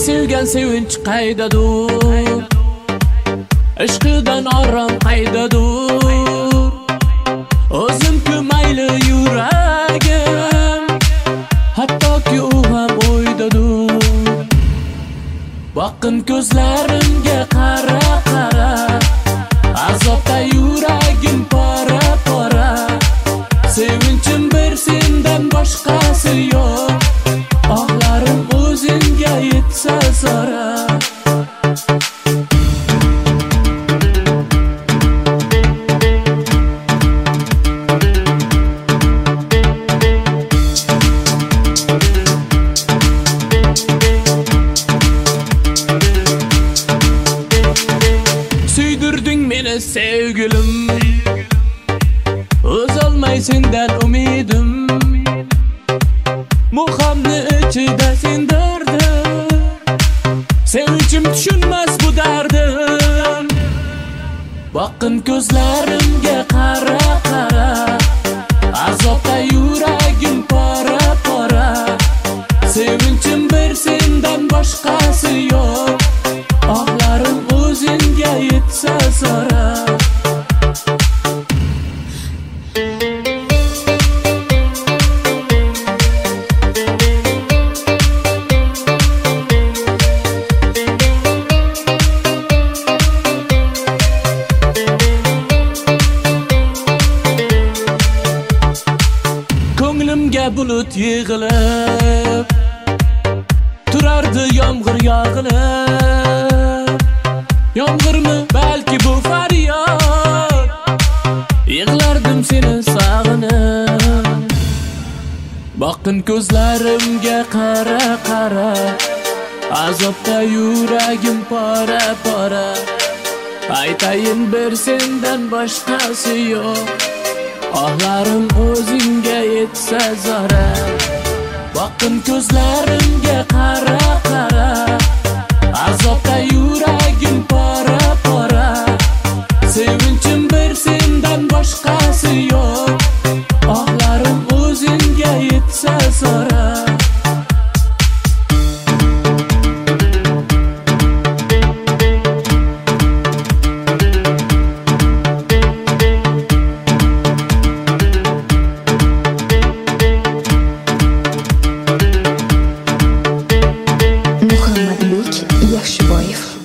sevgan sevinch qaydadur, ishqidan orom qaydadur. O'zim-ku mayli yuragim, hattoki u ham o'ydadur. Boqqin ko'zlarimga qara, azobda yuragim pora. Sevinchim bir sendan boshqasi yo'q, ohlarim o'zingga yetsa zora. Suydirding meni sevgilim, o'zolmay sendan umidim. Muhamni ichida sendirdim, sevinchim tushunmas bu dardim. Boqqin ko'zlarimga qara, azobda yuragim pora. Sevinchim bir sendan boshqasi yo'q, ohlarim o'zingga yetsa zora. Ko'nglimga bulut yig'ilib, turardi yomg'ir yog'ilib. Yomg'irmi balki bu faryod, yig'lardim seni sog'inib. Boqqin ko'zlarimga qara, azobda yuragim pora. Aytayin bir sendan boshqasi yo'q, ohlarim o'zingga yetsa zora. Boqqin ko'zlarimga qara, azobda yuragim pora. Sevinchim bir sendan boshqasi yo'q, ohlarim o'zingga yetsa zora. Muhammadbek Yaxshiboyev.